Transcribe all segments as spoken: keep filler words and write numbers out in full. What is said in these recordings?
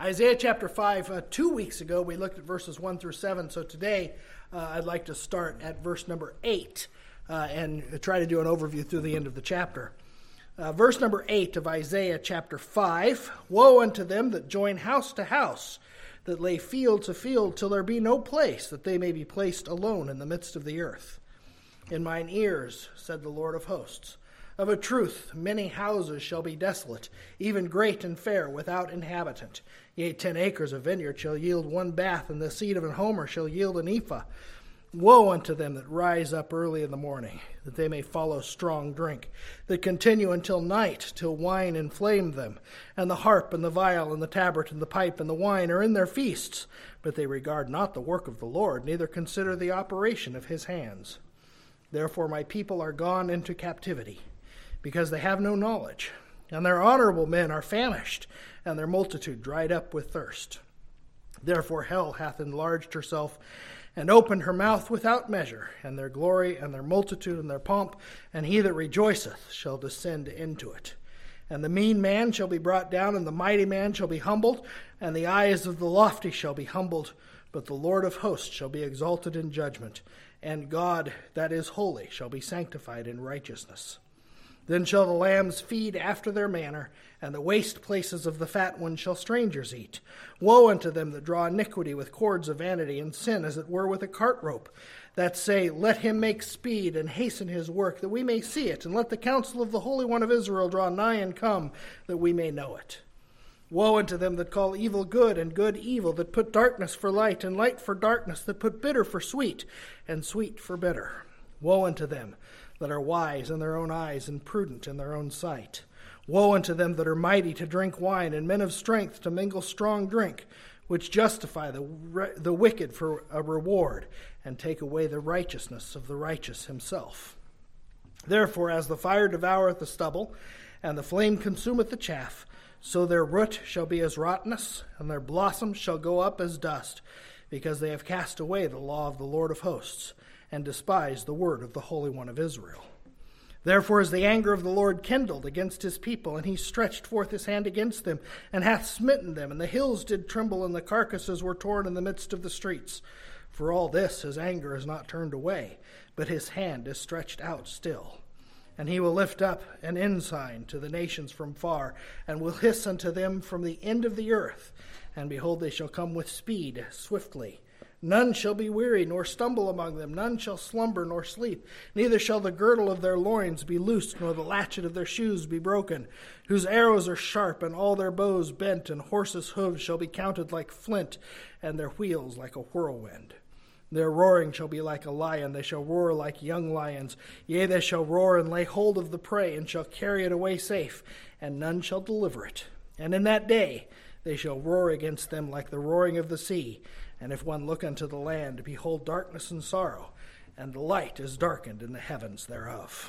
Isaiah chapter five, uh, two weeks ago we looked at verses one through seven, so today uh, I'd like to start at verse number eight uh, and try to do an overview through the end of the chapter. Uh, verse number eight of Isaiah chapter five, Woe unto them that join house to house, that lay field to field, till there be no place, that they may be placed alone in the midst of the earth. In mine ears, said the Lord of hosts, of a truth many houses shall be desolate, even great and fair, without inhabitant. Yea, ten acres of vineyard shall yield one bath, and the seed of an homer shall yield an ephah. Woe unto them that rise up early in the morning, that they may follow strong drink, that continue until night, till wine inflame them. And the harp and the viol and the tabret and the pipe and the wine are in their feasts, but they regard not the work of the Lord, neither consider the operation of his hands. Therefore my people are gone into captivity, because they have no knowledge. And their honorable men are famished, and their multitude dried up with thirst. Therefore hell hath enlarged herself, and opened her mouth without measure, and their glory, and their multitude, and their pomp, and he that rejoiceth shall descend into it. And the mean man shall be brought down, and the mighty man shall be humbled, and the eyes of the lofty shall be humbled, but the Lord of hosts shall be exalted in judgment, and God that is holy shall be sanctified in righteousness. Then shall the lambs feed after their manner, and the waste places of the fat ones shall strangers eat. Woe unto them that draw iniquity with cords of vanity, and sin as it were with a cart rope, that say, Let him make speed, and hasten his work, that we may see it, and let the counsel of the Holy One of Israel draw nigh and come, that we may know it. Woe unto them that call evil good, and good evil, that put darkness for light, and light for darkness, that put bitter for sweet, and sweet for bitter. Woe unto them that are wise in their own eyes, and prudent in their own sight. Woe unto them that are mighty to drink wine, and men of strength to mingle strong drink, which justify the, the wicked for a reward, and take away the righteousness of the righteous himself. Therefore, as the fire devoureth the stubble, and the flame consumeth the chaff, so their root shall be as rottenness, and their blossoms shall go up as dust, because they have cast away the law of the Lord of hosts, and despised the word of the Holy One of Israel. Therefore is the anger of the Lord kindled against his people, and he stretched forth his hand against them, and hath smitten them, and the hills did tremble, and the carcasses were torn in the midst of the streets. For all this his anger is not turned away, but his hand is stretched out still. And he will lift up an ensign to the nations from far, and will hiss unto them from the end of the earth. And behold, they shall come with speed, swiftly. None shall be weary, nor stumble among them. None shall slumber, nor sleep. Neither shall the girdle of their loins be loosed, nor the latchet of their shoes be broken. Whose arrows are sharp, and all their bows bent, and horses' hooves shall be counted like flint, and their wheels like a whirlwind. Their roaring shall be like a lion. They shall roar like young lions. Yea, they shall roar and lay hold of the prey, and shall carry it away safe, and none shall deliver it. And in that day they shall roar against them like the roaring of the sea. And if one look unto the land, behold darkness and sorrow, and the light is darkened in the heavens thereof.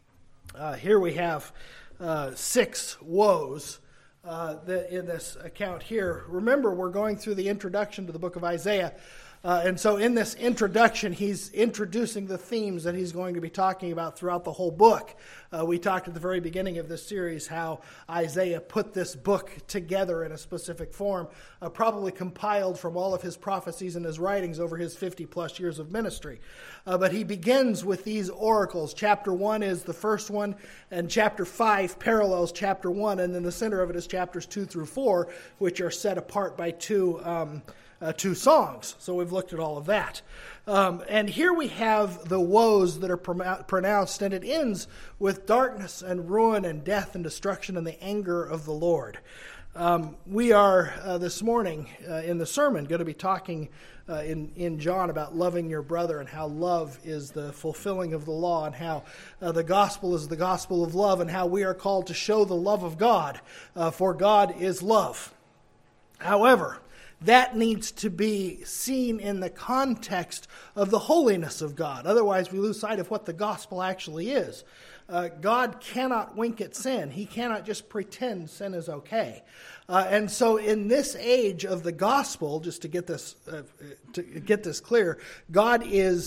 Uh, here we have uh, six woes uh, that in this account here. Remember, we're going through the introduction to the book of Isaiah. Uh, and so in this introduction, he's introducing the themes that he's going to be talking about throughout the whole book. Uh, we talked at the very beginning of this series how Isaiah put this book together in a specific form, uh, probably compiled from all of his prophecies and his writings over his fifty plus years of ministry. Uh, but he begins with these oracles. Chapter one is the first one, and chapter five parallels chapter one, and then the center of it is chapters two through four, which are set apart by two um Uh, two songs. So we've looked at all of that. Um, and here we have the woes that are prom- pronounced, and it ends with darkness and ruin and death and destruction and the anger of the Lord. Um, we are uh, this morning uh, in the sermon going to be talking uh, in, in John about loving your brother, and how love is the fulfilling of the law, and how uh, the gospel is the gospel of love, and how we are called to show the love of God, uh, for God is love. However, that needs to be seen in the context of the holiness of God. Otherwise, we lose sight of what the gospel actually is. Uh, God cannot wink at sin. He cannot just pretend sin is okay. Uh, and so in this age of the gospel, just to get this uh, to get this clear, God is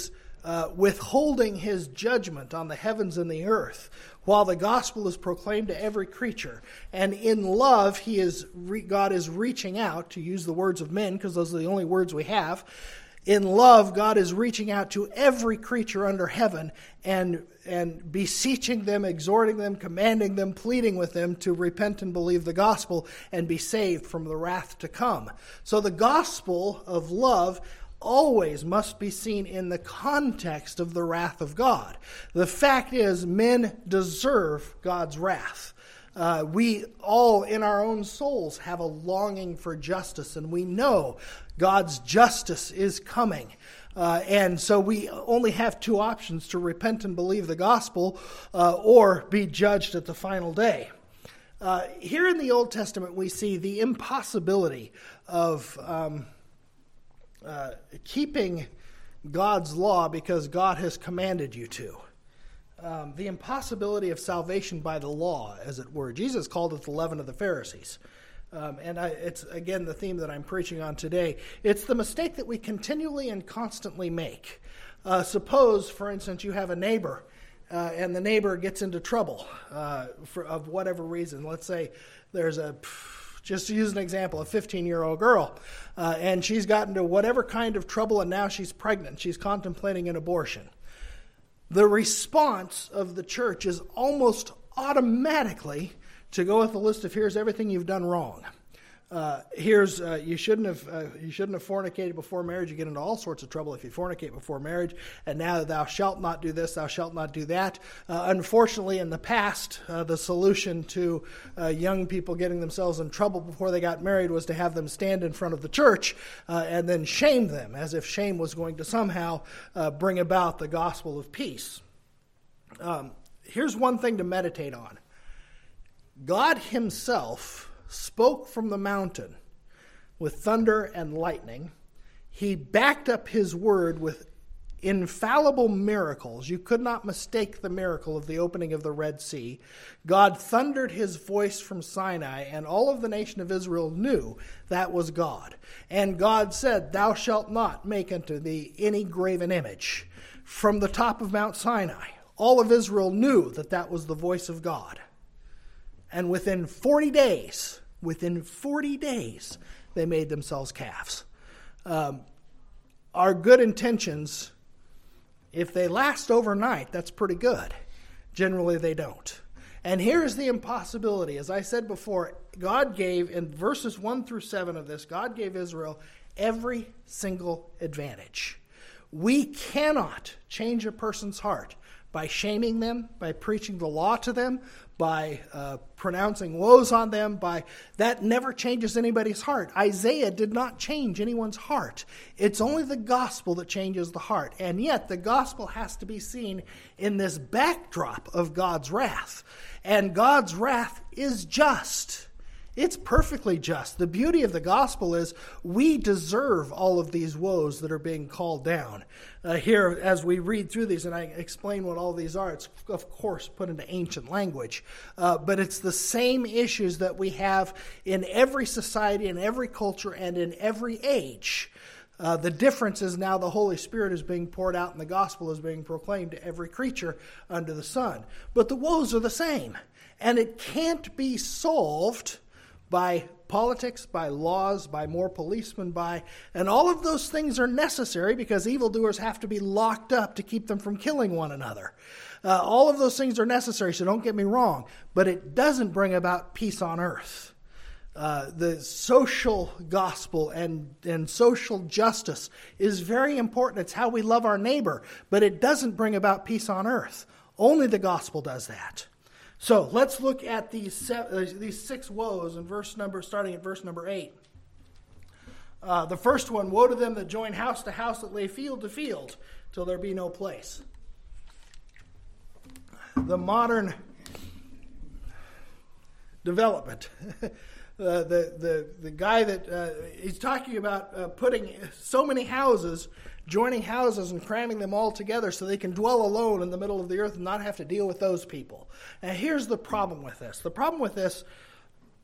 uh, withholding his judgment on the heavens and the earth, while the gospel is proclaimed to every creature. And in love, he is re- God is reaching out, to use the words of men, because those are the only words we have. In love, God is reaching out to every creature under heaven and and beseeching them, exhorting them, commanding them, pleading with them to repent and believe the gospel and be saved from the wrath to come. So the gospel of love always must be seen in the context of the wrath of God. The fact is, men deserve God's wrath. Uh, we all in our own souls have a longing for justice, and we know God's justice is coming. Uh, and so we only have two options: to repent and believe the gospel, uh, or be judged at the final day. Uh, here in the Old Testament, we see the impossibility of um, uh, keeping God's law because God has commanded you to. Um, the impossibility of salvation by the law, as it were. Jesus called it the leaven of the Pharisees. Um, and I, it's, again, the theme that I'm preaching on today. It's the mistake that we continually and constantly make. Uh, suppose, for instance, you have a neighbor, uh, and the neighbor gets into trouble uh, for, of whatever reason. Let's say there's a, just to use an example, a fifteen-year-old girl, uh, and she's gotten into whatever kind of trouble, and now she's pregnant. She's contemplating an abortion. The response of the church is almost automatically to go with a list of here's everything you've done wrong. Uh, here's uh, you shouldn't have uh, you shouldn't have fornicated before marriage. You get into all sorts of trouble if you fornicate before marriage. And now thou shalt not do this, thou shalt not do that. Uh, unfortunately, in the past, uh, the solution to uh, young people getting themselves in trouble before they got married was to have them stand in front of the church uh, and then shame them, as if shame was going to somehow uh, bring about the gospel of peace. Um, here's one thing to meditate on. God himself spoke from the mountain with thunder and lightning. He backed up his word with infallible miracles. You could not mistake the miracle of the opening of the Red Sea. God thundered his voice from Sinai, and all of the nation of Israel knew that was God. And God said, "Thou shalt not make unto thee any graven image." From the top of Mount Sinai, all of Israel knew that that was the voice of God. And within forty days, within forty days, they made themselves calves. Um, our good intentions, if they last overnight, that's pretty good. Generally, they don't. And here's the impossibility. As I said before, God gave, in verses one through seven of this, God gave Israel every single advantage. We cannot change a person's heart by shaming them, by preaching the law to them, by uh, pronouncing woes on them. By that never changes anybody's heart. Isaiah did not change anyone's heart. It's only the gospel that changes the heart. And yet the gospel has to be seen in this backdrop of God's wrath. And God's wrath is just. It's perfectly just. The beauty of the gospel is we deserve all of these woes that are being called down. Uh, here, as we read through these, and I explain what all these are, it's, of course, put into ancient language. Uh, but it's the same issues that we have in every society, in every culture, and in every age. Uh, the difference is now the Holy Spirit is being poured out and the gospel is being proclaimed to every creature under the sun. But the woes are the same. And it can't be solved by politics, by laws, by more policemen, by, and all of those things are necessary because evildoers have to be locked up to keep them from killing one another. Uh, all of those things are necessary, so don't get me wrong, but it doesn't bring about peace on earth. Uh, the social gospel and, and social justice is very important. It's how we love our neighbor, but it doesn't bring about peace on earth. Only the gospel does that. So let's look at these seven, these six woes in verse number, starting at verse number eight. Uh, the first one: woe to them that join house to house, that lay field to field, till there be no place. The modern development. uh, the the the guy that uh, he's talking about uh, putting so many houses, joining houses and cramming them all together so they can dwell alone in the middle of the earth and not have to deal with those people. And here's the problem with this. The problem with this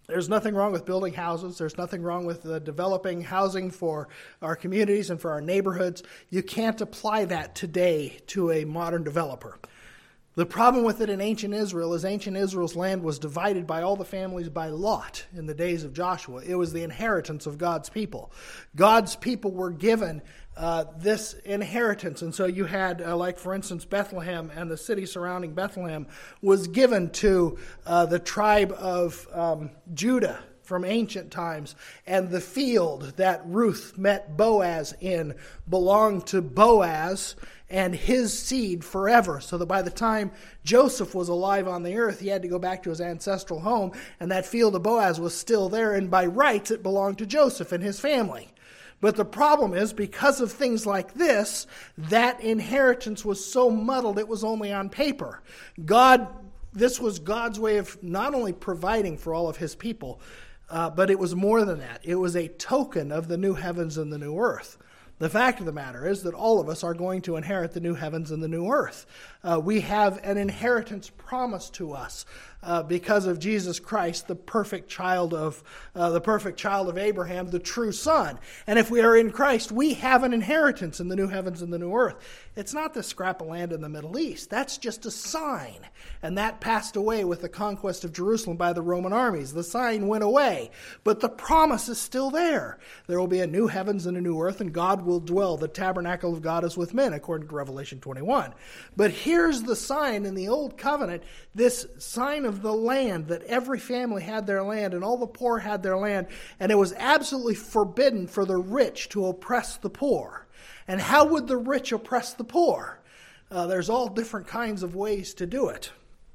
There's nothing wrong with building houses. There's nothing wrong with uh, developing housing for our communities and for our neighborhoods. You can't apply that today to a modern developer. The problem with it in ancient Israel is ancient Israel's land was divided by all the families by lot in the days of Joshua. It was the inheritance of God's people. God's people were given uh, this inheritance. And so you had, uh, like for instance, Bethlehem and the city surrounding Bethlehem was given to uh, the tribe of um, Judah from ancient times. And the field that Ruth met Boaz in belonged to Boaz and his seed forever. So that by the time Joseph was alive on the earth, he had to go back to his ancestral home, and that field of Boaz was still there, and by rights it belonged to Joseph and his family. But the problem is, because of things like this, that inheritance was so muddled it was only on paper. God, this was God's way of not only providing for all of his people, uh, but it was more than that. It was a token of the new heavens and the new earth. The fact of the matter is that all of us are going to inherit the new heavens and the new earth. Uh, we have an inheritance promised to us uh, because of Jesus Christ, the perfect child of uh, the perfect child of Abraham, the true Son. And if we are in Christ, we have an inheritance in the new heavens and the new earth. It's not the scrap of land in the Middle East. That's just a sign. And that passed away with the conquest of Jerusalem by the Roman armies. The sign went away, but the promise is still there. There will be a new heavens and a new earth, and God will dwell. The tabernacle of God is with men, according to Revelation twenty-one. But here's the sign in the Old Covenant, this sign of the land, that every family had their land and all the poor had their land, and it was absolutely forbidden for the rich to oppress the poor. And how would the rich oppress the poor? Uh, there's all different kinds of ways to do it.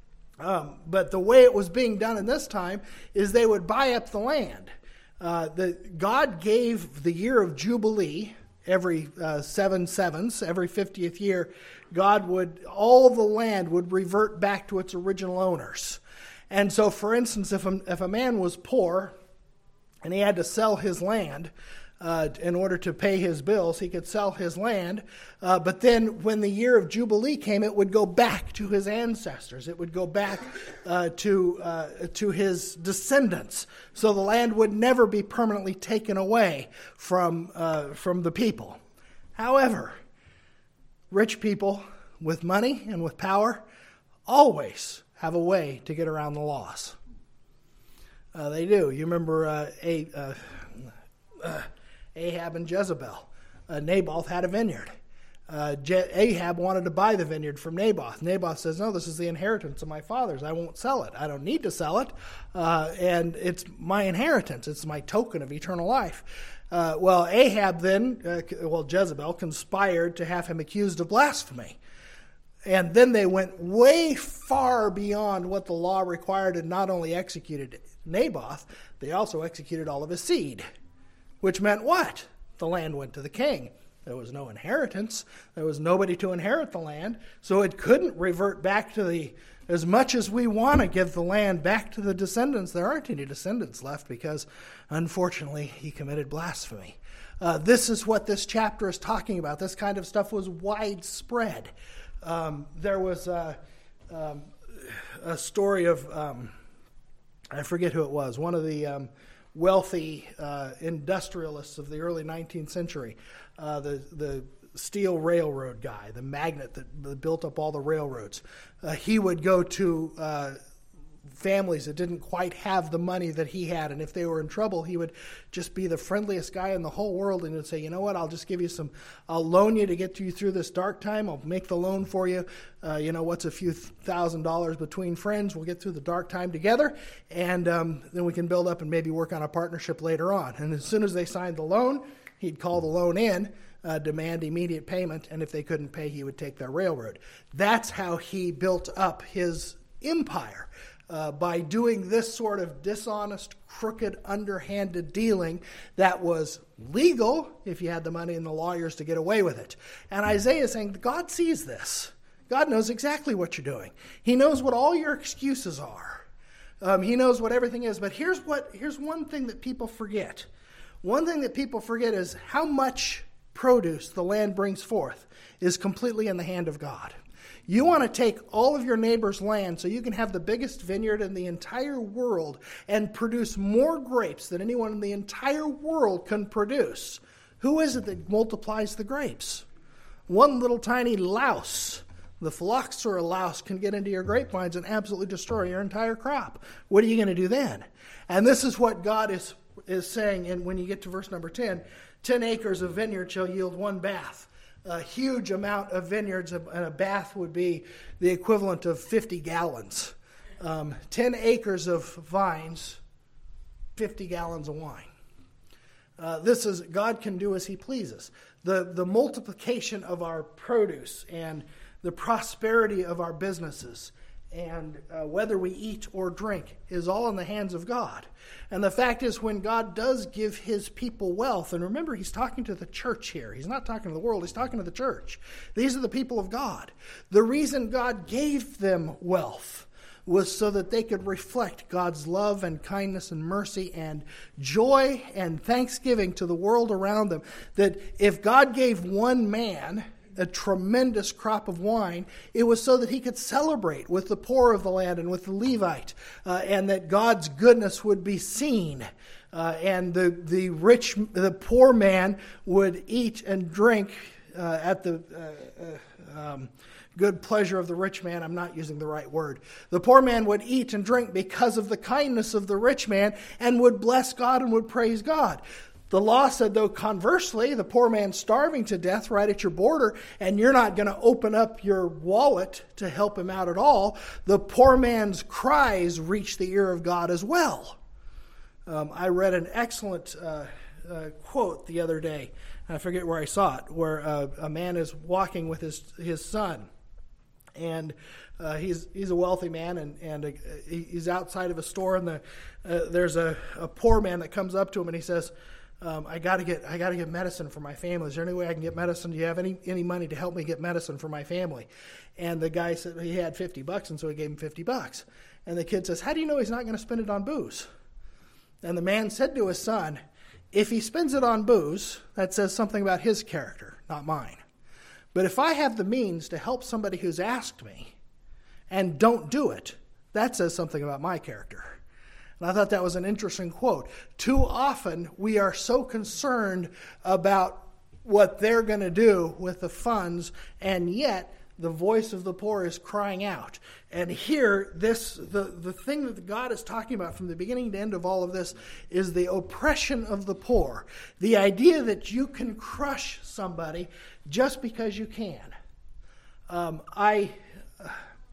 Um, but the way it was being done in this time is they would buy up the land. Uh, the, God gave the year of Jubilee, every uh, seven sevens, every fiftieth year, God would, all the land would revert back to its original owners. And so, for instance, if a, if a man was poor and he had to sell his land, Uh, in order to pay his bills, he could sell his land. Uh, but then when the year of Jubilee came, it would go back to his ancestors. It would go back uh, to uh, to his descendants. So the land would never be permanently taken away from uh, from the people. However, rich people with money and with power always have a way to get around the laws. Uh, they do. You remember uh, a... Uh, uh, Ahab and Jezebel. Uh, Naboth had a vineyard. Uh, Je- Ahab wanted to buy the vineyard from Naboth. Naboth says, no, this is the inheritance of my fathers. I won't sell it. I don't need to sell it. Uh, and it's my inheritance. It's my token of eternal life. Uh, well, Ahab then, uh, well, Jezebel conspired to have him accused of blasphemy. And then they went way far beyond what the law required and not only executed Naboth, they also executed all of his seed. Which meant what? The land went to the king. There was no inheritance. There was nobody to inherit the land. So it couldn't revert back to the, as much as we want to give the land back to the descendants, there aren't any descendants left because, unfortunately, he committed blasphemy. Uh, this is what this chapter is talking about. This kind of stuff was widespread. Um, there was a, um, a story of, um, I forget who it was, one of the... Um, wealthy uh, industrialists of the early nineteenth century, uh, the the steel railroad guy, the magnate that, that built up all the railroads. Uh, he would go to uh, families that didn't quite have the money that he had, and if they were in trouble, he would just be the friendliest guy in the whole world, and he would say, you know what, I'll just give you some, I'll loan you to get you through this dark time, I'll make the loan for you, uh, you know, what's a few thousand dollars between friends, we'll get through the dark time together, and um, then we can build up and maybe work on a partnership later on. And as soon as they signed the loan, he'd call the loan in, uh, demand immediate payment, and if they couldn't pay, he would take their railroad. That's how he built up his empire. Uh, by doing this sort of dishonest, crooked, underhanded dealing that was legal if you had the money and the lawyers to get away with it. And Isaiah is saying, God sees this. God knows exactly what you're doing. He knows what all your excuses are. Um, he knows what everything is. But here's what here's one thing that people forget. One thing that people forget is how much produce the land brings forth is completely in the hand of God. You want to take all of your neighbor's land so you can have the biggest vineyard in the entire world and produce more grapes than anyone in the entire world can produce. Who is it that multiplies the grapes? One little tiny louse, the phylloxera louse, can get into your grapevines and absolutely destroy your entire crop. What are you going to do then? And this is what God is, is saying in, when you get to verse number ten. Ten acres of vineyard shall yield one bath. A huge amount of vineyards, and a bath would be the equivalent of fifty gallons. Um, ten acres of vines, fifty gallons of wine. Uh, this is, God can do as he pleases. The, the multiplication of our produce and the prosperity of our businesses and uh, whether we eat or drink is all in the hands of God. And the fact is, when God does give his people wealth, and remember, he's talking to the church here. He's not talking to the world. He's talking to the church. These are the people of God. The reason God gave them wealth was so that they could reflect God's love and kindness and mercy and joy and thanksgiving to the world around them. That if God gave one man a tremendous crop of wine, it was so that he could celebrate with the poor of the land and with the Levite, uh, and that God's goodness would be seen. Uh, and the, the rich, the poor man would eat and drink uh, at the uh, uh, um, good pleasure of the rich man. I'm not using the right word. The poor man would eat and drink because of the kindness of the rich man and would bless God and would praise God. The law said, though, conversely, the poor man's starving to death right at your border, and you're not going to open up your wallet to help him out at all. The poor man's cries reach the ear of God as well. Um, I read an excellent uh, uh, quote the other day. I forget where I saw it, where uh, a man is walking with his his son, and uh, he's he's a wealthy man, and and uh, he's outside of a store, and the uh, there's a, a poor man that comes up to him, and he says, Um, I got to get I got to get medicine for my family. Is there any way I can get medicine? Do you have any, any money to help me get medicine for my family? And the guy said he had fifty bucks, and so he gave him fifty bucks. And the kid says, how do you know he's not going to spend it on booze? And the man said to his son, if he spends it on booze, that says something about his character, not mine. But if I have the means to help somebody who's asked me and don't do it, that says something about my character. And I thought that was an interesting quote. Too often we are so concerned about what they're going to do with the funds, and yet the voice of the poor is crying out. And here, this the, the thing that God is talking about from the beginning to end of all of this is the oppression of the poor. The idea that you can crush somebody just because you can. Um, I... Uh,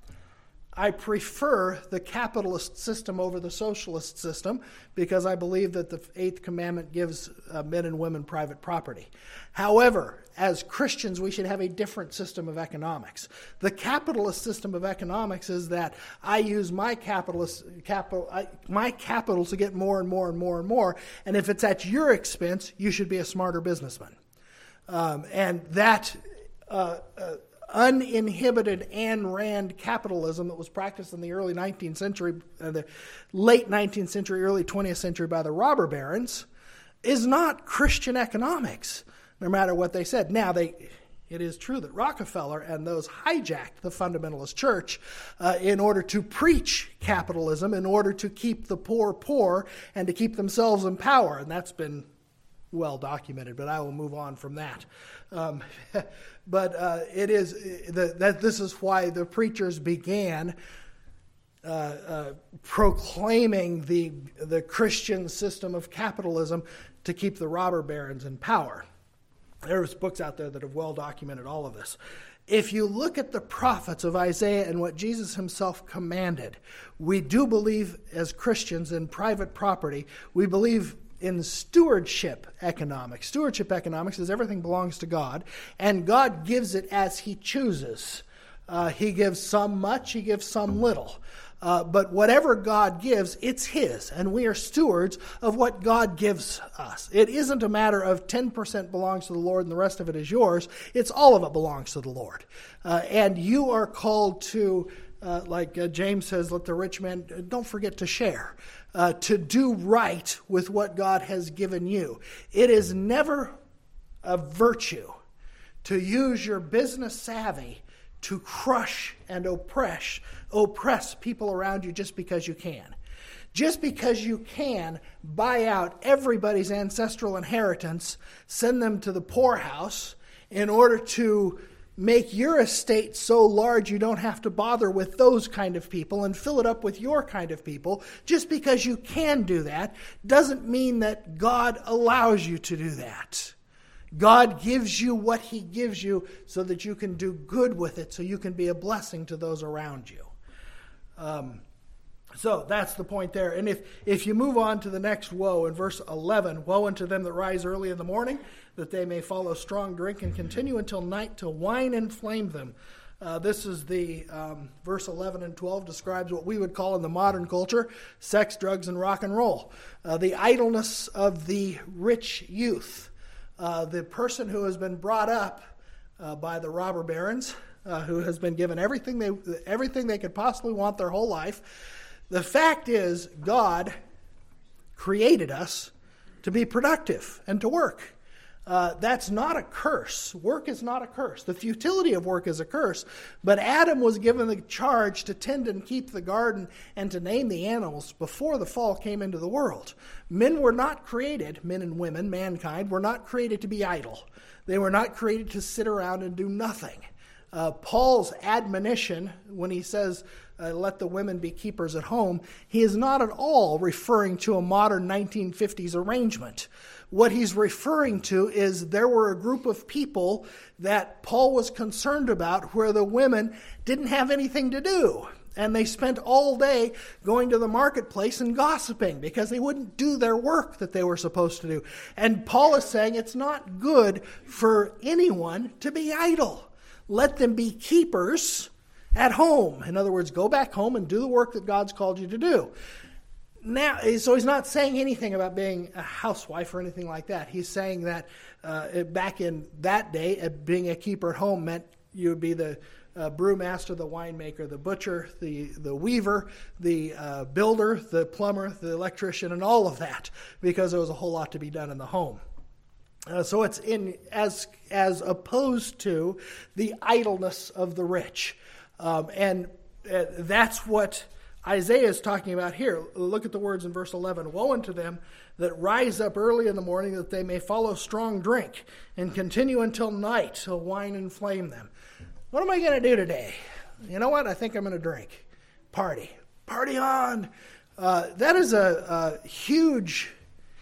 I prefer the capitalist system over the socialist system because I believe that the Eighth Commandment gives uh, men and women private property. However, as Christians, we should have a different system of economics. The capitalist system of economics is that I use my capitalist capital, I, my capital to get more and more and more and more, and if it's at your expense, you should be a smarter businessman. Um, and that uh, uh, uninhibited Ayn Rand capitalism that was practiced in the early nineteenth century, uh, the late nineteenth century, early twentieth century by the robber barons, is not Christian economics, no matter what they said. Now, they, it is true that Rockefeller and those hijacked the fundamentalist church uh, in order to preach capitalism, in order to keep the poor poor and to keep themselves in power, and that's been well documented, but I will move on from that. Um, but uh, it is the, that this is why the preachers began uh, uh, proclaiming the the Christian system of capitalism to keep the robber barons in power. There's books out there that have well documented all of this. If you look at the prophets of Isaiah and what Jesus himself commanded, we do believe as Christians in private property. We believe in stewardship economics. Stewardship economics is everything belongs to God, and God gives it as he chooses. Uh, he gives some much, he gives some little. Uh, but whatever God gives, it's his, and we are stewards of what God gives us. It isn't a matter of ten percent belongs to the Lord and the rest of it is yours. It's all of it belongs to the Lord. Uh, and you are called to, uh, like uh, James says, let the rich man, uh, don't forget to share. Uh, to do right with what God has given you. It is never a virtue to use your business savvy to crush and oppress, oppress people around you just because you can. Just because you can buy out everybody's ancestral inheritance, send them to the poorhouse in order to make your estate so large you don't have to bother with those kind of people and fill it up with your kind of people. Just because you can do that doesn't mean that God allows you to do that. God gives you what he gives you so that you can do good with it, so you can be a blessing to those around you. Um, so that's the point there. And if, if you move on to the next woe in verse eleven, woe unto them that rise early in the morning, that they may follow strong drink and continue until night to wine inflame them. Uh, this is the um, verse eleven and twelve describes what we would call in the modern culture sex, drugs, and rock and roll. Uh, the idleness of the rich youth. Uh, the person who has been brought up uh, by the robber barons, uh, who has been given everything they everything they could possibly want their whole life. The fact is, God created us to be productive and to work. Uh, that's not a curse. Work is not a curse. The futility of work is a curse. But Adam was given the charge to tend and keep the garden and to name the animals before the fall came into the world. Men were not created, men and women, mankind, were not created to be idle. They were not created to sit around and do nothing. Uh, Paul's admonition, when he says, uh, let the women be keepers at home, he is not at all referring to a modern nineteen fifties arrangement. What he's referring to is there were a group of people that Paul was concerned about where the women didn't have anything to do. And they spent all day going to the marketplace and gossiping because they wouldn't do their work that they were supposed to do. And Paul is saying it's not good for anyone to be idle. Let them be keepers at home. In other words, go back home and do the work that God's called you to do. Now, so he's not saying anything about being a housewife or anything like that. He's saying that uh, back in that day, uh, being a keeper at home meant you would be the uh, brewmaster, the winemaker, the butcher, the, the weaver, the uh, builder, the plumber, the electrician, and all of that, because there was a whole lot to be done in the home. Uh, so it's in as as opposed to the idleness of the rich. Um, and uh, that's what Isaiah is talking about here. Look at the words in verse eleven. Woe unto them that rise up early in the morning, that they may follow strong drink and continue until night, till wine inflame them. What am I going to do today? You know what? I think I'm going to drink. Party. Party on. Uh, that is a, a huge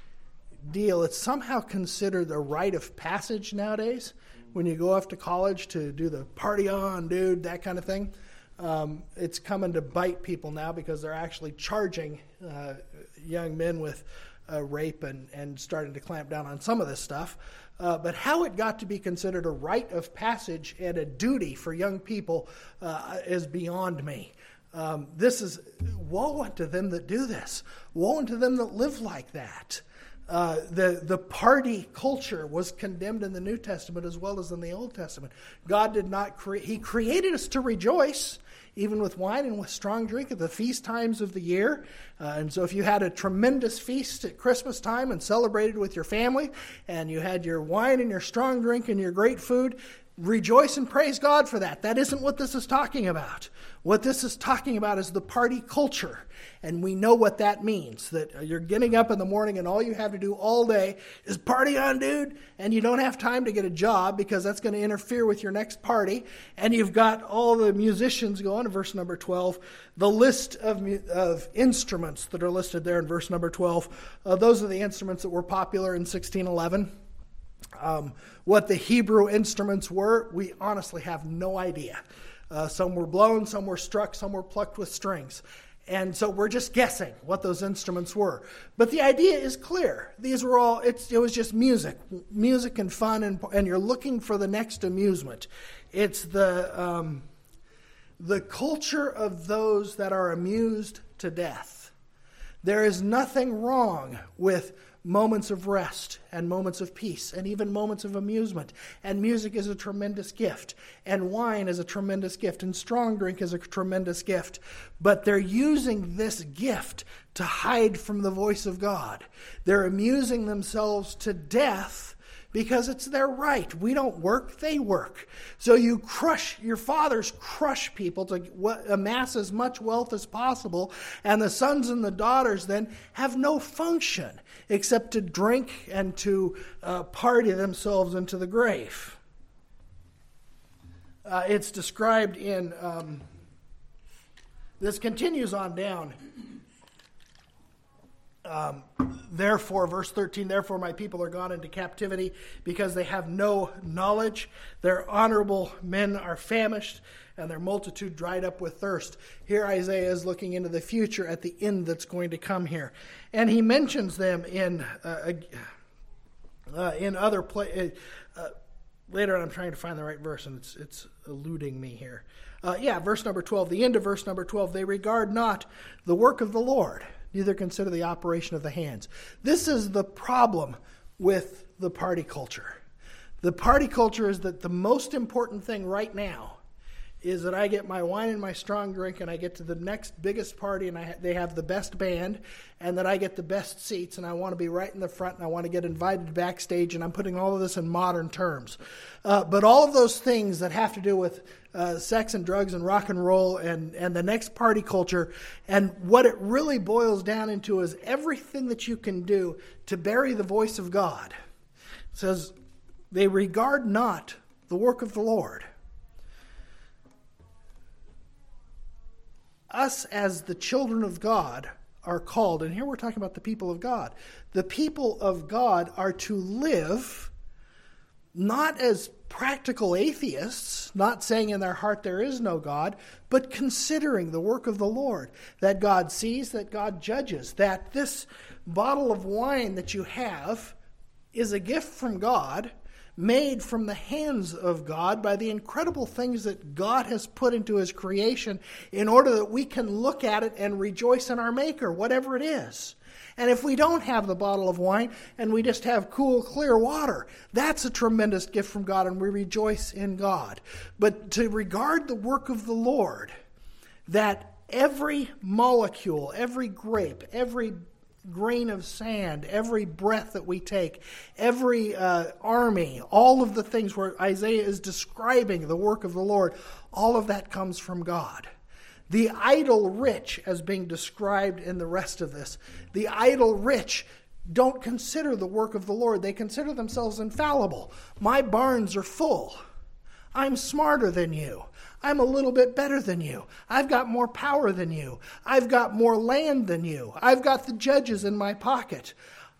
deal. It's somehow considered a rite of passage nowadays when you go off to college to do the party on, dude, that kind of thing. Um, it's coming to bite people now because they're actually charging uh, young men with uh, rape and, and starting to clamp down on some of this stuff. Uh, but how it got to be considered a rite of passage and a duty for young people uh, is beyond me. Um, this is, woe unto them that do this. Woe unto them that live like that. Uh, the, the party culture was condemned in the New Testament as well as in the Old Testament. God did not create, he created us to rejoice, even with wine and with strong drink at the feast times of the year. Uh, and so if you had a tremendous feast at Christmas time and celebrated with your family, and you had your wine and your strong drink and your great food, rejoice and praise God for that. That isn't what this is talking about. What this is talking about is the party culture. And we know what that means, that you're getting up in the morning and all you have to do all day is party on, dude. And you don't have time to get a job because that's going to interfere with your next party. And you've got all the musicians going in verse number twelve. The list of, of instruments that are listed there in verse number twelve, uh, those are the instruments that were popular in sixteen eleven. Um, what the Hebrew instruments were, we honestly have no idea. Uh, some were blown, some were struck, some were plucked with strings. And so we're just guessing what those instruments were. But the idea is clear. These were all, it's, it was just music. Music and fun, and, and you're looking for the next amusement. It's the, um, the culture of those that are amused to death. There is nothing wrong with moments of rest and moments of peace and even moments of amusement. And music is a tremendous gift. And wine is a tremendous gift. And strong drink is a tremendous gift. But they're using this gift to hide from the voice of God. They're amusing themselves to death because it's their right. We don't work, they work. So you crush, your fathers crush people to amass as much wealth as possible, and the sons and the daughters then have no function except to drink and to uh, party themselves into the grave. Uh, it's described in, um, this continues on down. Um, therefore, verse thirteen, therefore my people are gone into captivity because they have no knowledge. Their honorable men are famished and their multitude dried up with thirst. Here Isaiah is looking into the future at the end that's going to come here. And he mentions them in uh, uh, in other places. Uh, later on, I'm trying to find the right verse and it's, it's eluding me here. Uh, yeah, verse number twelve, the end of verse number twelve, they regard not the work of the Lord, neither consider the operation of the hands. This is the problem with the party culture. The party culture is that the most important thing right now is that I get my wine and my strong drink and I get to the next biggest party and I ha- they have the best band and that I get the best seats and I want to be right in the front and I want to get invited backstage, and I'm putting all of this in modern terms. Uh, but all of those things that have to do with uh, sex and drugs and rock and roll and, and the next party culture, and what it really boils down into is everything that you can do to bury the voice of God. It says, they regard not the work of the Lord. Us as the children of God are called, and here we're talking about the people of God. The people of God are to live not as practical atheists, not saying in their heart there is no God, but considering the work of the Lord, that God sees, that God judges, that this bottle of wine that you have is a gift from God, made from the hands of God by the incredible things that God has put into his creation in order that we can look at it and rejoice in our Maker, whatever it is. And if we don't have the bottle of wine and we just have cool, clear water, that's a tremendous gift from God and we rejoice in God. But to regard the work of the Lord, that every molecule, every grape, every grain of sand, every breath that we take, every uh, army, all of the things where Isaiah is describing the work of the Lord, all of that comes from God. The idle rich, as being described in the rest of this, the idle rich don't consider the work of the Lord. They consider themselves infallible. My barns are full. I'm smarter than you. I'm a little bit better than you. I've got more power than you. I've got more land than you. I've got the judges in my pocket.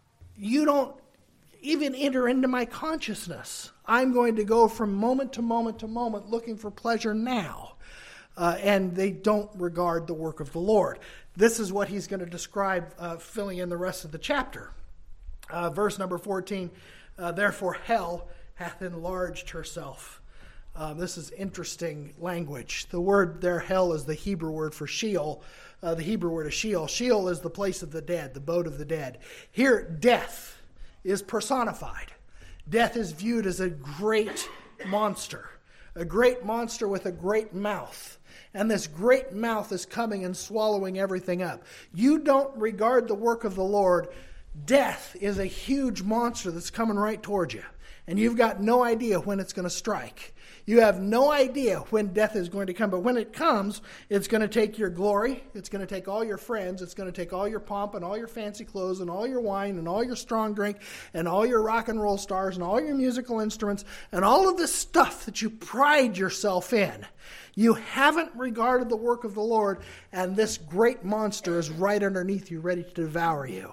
You don't even enter into my consciousness. I'm going to go from moment to moment to moment looking for pleasure now. Uh, and they don't regard the work of the Lord. This is what he's going to describe uh, filling in the rest of the chapter. Uh, verse number fourteen, uh, therefore hell hath enlarged herself. Um, this is interesting language. The word there, hell, is the Hebrew word for Sheol. Uh, the Hebrew word is Sheol. Sheol is the place of the dead, the abode of the dead. Here, death is personified. Death is viewed as a great monster, a great monster with a great mouth. And this great mouth is coming and swallowing everything up. You don't regard the work of the Lord. Death is a huge monster that's coming right towards you. And you've got no idea when it's going to strike. You have no idea when death is going to come. But when it comes, it's going to take your glory. It's going to take all your friends. It's going to take all your pomp and all your fancy clothes and all your wine and all your strong drink and all your rock and roll stars and all your musical instruments and all of this stuff that you pride yourself in. You haven't regarded the work of the Lord, and this great monster is right underneath you, ready to devour you.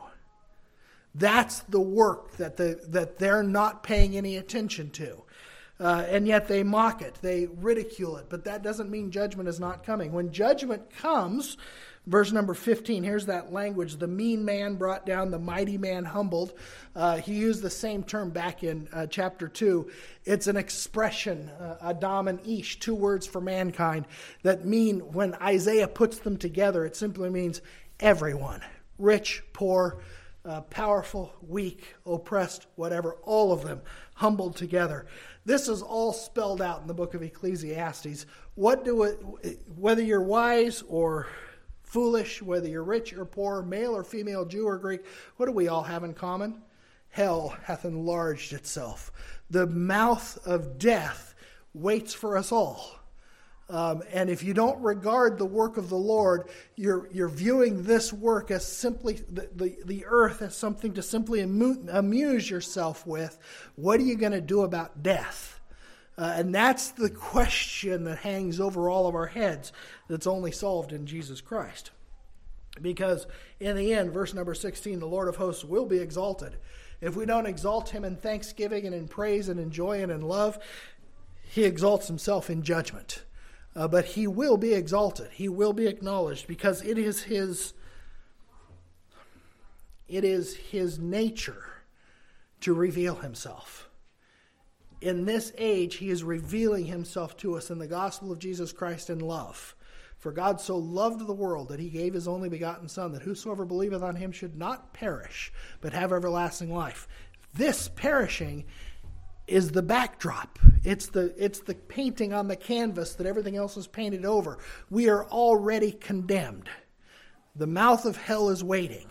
That's the work that the, that they're not paying any attention to. Uh, and yet they mock it, they ridicule it, but that doesn't mean judgment is not coming. When judgment comes, verse number fifteen, here's that language, the mean man brought down, the mighty man humbled. Uh, he used the same term back in uh, chapter two. It's an expression, uh, Adam and Ish, two words for mankind, that mean, when Isaiah puts them together, it simply means everyone, rich, poor, uh, powerful, weak, oppressed, whatever, all of them humbled together. This is all spelled out in the book of Ecclesiastes. What do it, whether you're wise or foolish, whether you're rich or poor, male or female, Jew or Greek, what do we all have in common? hell hath enlarged itself. The mouth of death waits for us all. Um, and if you don't regard the work of the Lord, you're you're viewing this work as simply the, the, the earth as something to simply amu- amuse yourself with. What are you going to do about death? Uh, and that's the question that hangs over all of our heads that's only solved in Jesus Christ. Because in the end, verse number sixteen, the Lord of hosts will be exalted. If we don't exalt him in thanksgiving and in praise and in joy and in love, he exalts himself in judgment. Uh, but he will be exalted. He will be acknowledged because it is his, it is his nature to reveal himself. In this age, he is revealing himself to us in the gospel of Jesus Christ in love. For God so loved the world that he gave his only begotten Son, that whosoever believeth on him should not perish, but have everlasting life. This perishing is the backdrop. It's the it's the painting on the canvas that everything else is painted over. We are already condemned. The mouth of hell is waiting.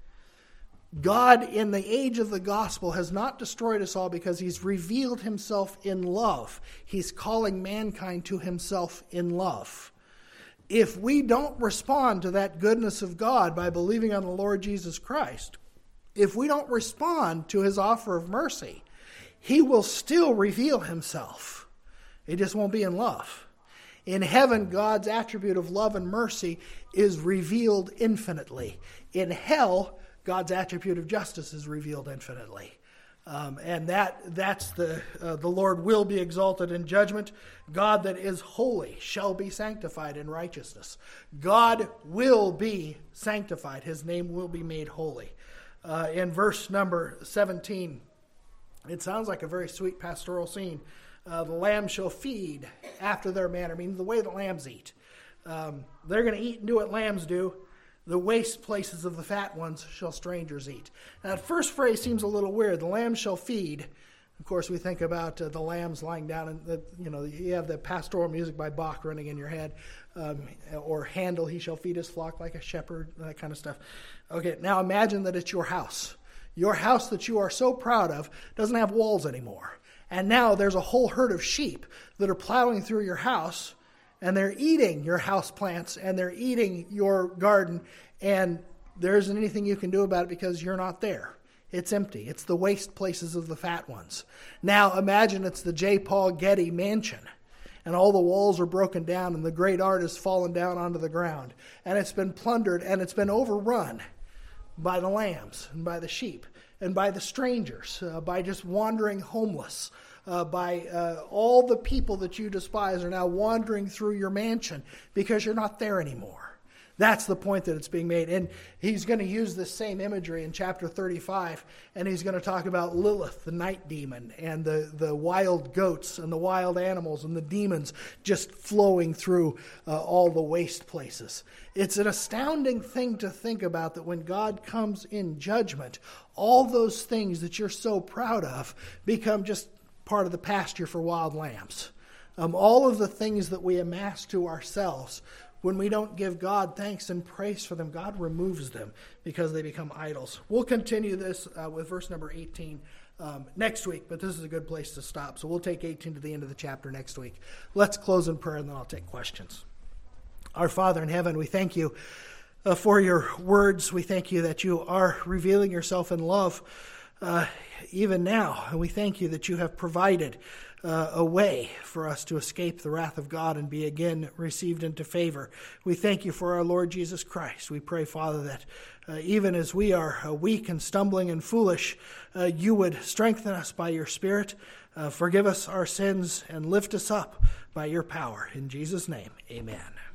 God, in the age of the gospel, has not destroyed us all because he's revealed himself in love. He's calling mankind to himself in love. If we don't respond to that goodness of God by believing on the Lord Jesus Christ, if we don't respond to his offer of mercy, he will still reveal himself. It just won't be in love. In heaven, God's attribute of love and mercy is revealed infinitely. In hell, God's attribute of justice is revealed infinitely. Um, and that that's the uh, the Lord will be exalted in judgment. God that is holy shall be sanctified in righteousness. God will be sanctified. His name will be made holy. Uh, in verse number seventeen, it sounds like a very sweet pastoral scene. Uh, the lambs shall feed after their manner, meaning the way the lambs eat. Um, they're going to eat and do what lambs do. The waste places of the fat ones shall strangers eat. Now, that first phrase seems a little weird. The lambs shall feed. Of course, we think about uh, the lambs lying down, and the, you know, you have the pastoral music by Bach running in your head, um, or Handel, he shall feed his flock like a shepherd, that kind of stuff. Okay, now imagine that it's your house. Your house that you are so proud of doesn't have walls anymore. And now there's a whole herd of sheep that are plowing through your house, and they're eating your house plants, and they're eating your garden, and there isn't anything you can do about it because you're not there. It's empty. It's the waste places of the fat ones. Now imagine it's the J. Paul Getty mansion, and all the walls are broken down, and the great art has fallen down onto the ground, and it's been plundered, and it's been overrun by the lambs and by the sheep and by the strangers, uh, by just wandering homeless, uh, by uh, all the people that you despise are now wandering through your mansion because you're not there anymore. That's the point that it's being made. And he's going to use this same imagery in chapter thirty-five, and he's going to talk about Lilith, the night demon, and the, the wild goats and the wild animals and the demons just flowing through uh, all the waste places. It's an astounding thing to think about that when God comes in judgment, all those things that you're so proud of become just part of the pasture for wild lambs. Um, all of the things that we amass to ourselves, when we don't give God thanks and praise for them, God removes them because they become idols. We'll continue this uh, with verse number eighteen um, next week, but this is a good place to stop. So we'll take eighteen to the end of the chapter next week. Let's close in prayer, and then I'll take questions. Our Father in heaven, we thank you uh, for your words. We thank you that you are revealing yourself in love uh, even now. And we thank you that you have provided Uh, a way for us to escape the wrath of God and be again received into favor. We thank you for our Lord Jesus Christ. We pray, Father, that uh, even as we are uh, weak and stumbling and foolish, uh, you would strengthen us by your Spirit, uh, forgive us our sins, and lift us up by your power. In Jesus' name, amen.